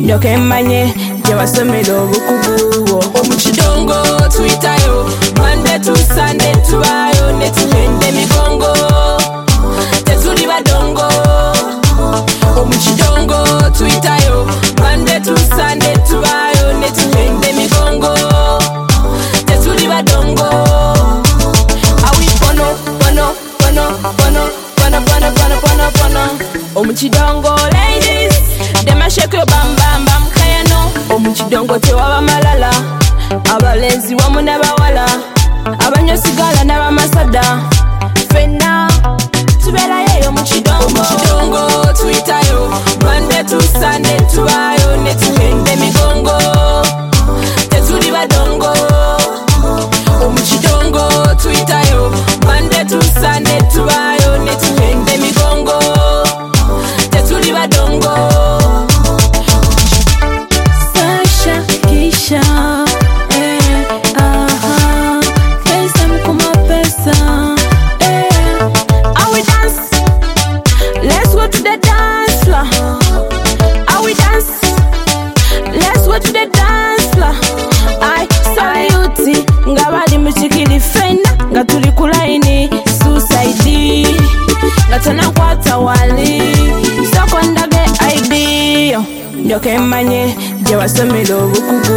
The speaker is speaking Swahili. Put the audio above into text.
ndoke manye gye wasomera obukugu. Omukidongo tuyitayo Monday to Sunday tubayo ne tugenda emigongo tetuli badongo. Omukidongo tuyitayo Monday to Sunday tubayo ne tugenda emigongo tetuli badongo. Awi bono bono bono bono bono bono bono bono bono. Omukidongo ladies dem a shake your bam bam bam kayano. Omukidongo tewaba malala abalenzi wamu n'abawala abanyo sigala n'abamasada fenna tuberayo omukidongo. Omukidongo tuyitayo Monday to Sunday tubayo ne tugenda emigongo tetuli badongo. Omukidongo tuyitayo Monday to Sunday tubayo ne tugenda emigongo tetuli badongo. Sasha Kisha pesa mkuma pesa I will dance, let's go to the dance floor. I will dance, let's go to the dance floor. I salute nga bali muchikili fena nga tuli kulaini suicide nga tena kwata wali soko ndage ID ndoke manye gye wasomera obukugu.